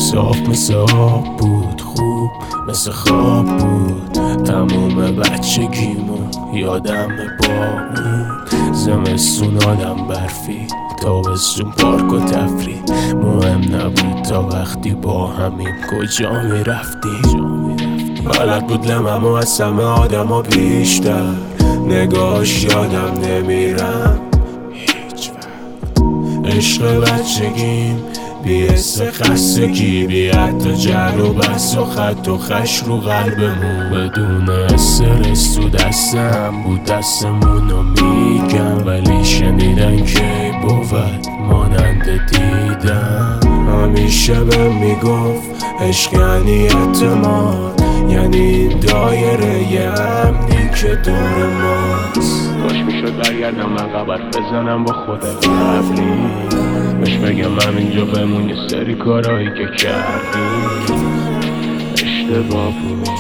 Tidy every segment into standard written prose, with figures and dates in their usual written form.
صاف مثل آب بود، خوب مثل خواب بود. تموم بچگیمو یادم بود. زمستون آدم برفی، تابستون پارک و تفریح. مهم نبود تا وقتی با همیم کجا میرفتی. بلد بود لممو از همه آدم ها بیشتر، نگاش یادم نمیرم هیچ وقت. عشق بچگیم بی حس خستگی، بی حتی جر و بحث و خط و خش رو قلبمون. بدون استرس تو دستم بود، دستمونو میگم ولی شنیدن که بود مانند دیدم. همیشه بهم میگفت عشق یعنی اعتماد، یعنی دایره یه امنی که دور ماست. کاش میشد برگردم عقب بزنم با خود قبلی، بهش بگم من اینجا بمون یه سری کارهایی که کردی اشتباه بود،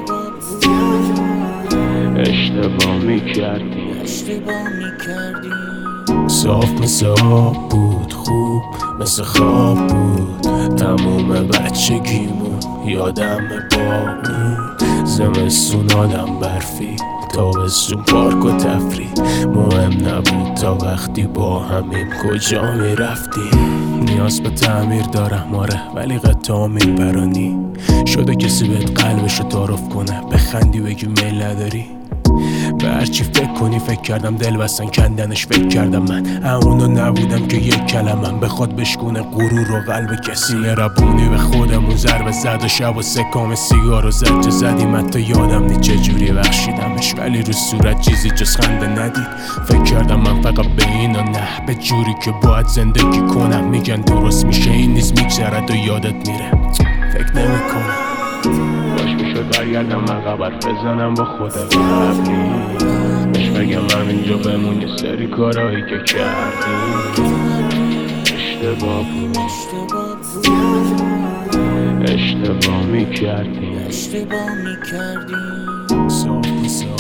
اشتباه میکردی. صاف مثل آب بود، خوب مثل خواب بود. تموم بچگیمو یادم بود. زمستون آدم برفی، تابستون پارک و تفریح. مهم نبود تا وقتی با همیم کجا میرفتی. نیاز به تعمیر دارم آره، ولی قطعا میبرانی. شده کسی بهت قلبشو تعارف کنه، بخندی بگی میل نداری. به هرچی فکر کنی فکر کردم، دل بستن کندنش فکر کردم. من اونو نبودم که یک کلمم بخواد بشکونه غرور و قلب کسی. مهربونی به خودمون ضربه زد و شب و سکام سیگار و زد که زدیم. حتی یادم نی چجوری بخشیدمش، ولی رو صورت چیزی جز خنده ندید. فکر کردم من فقط به این و نه به جوری که باید زندگی کنم. میگن درست میشه این نیز میگذرد و یادت میره، فکر نمیکنم. باش میشد برگردم عقب بزنم با خود قبلی، بهش بگم من اینجا بمون یه سری کارهایی که کردی اشتباه بود، اشتباه میکردی.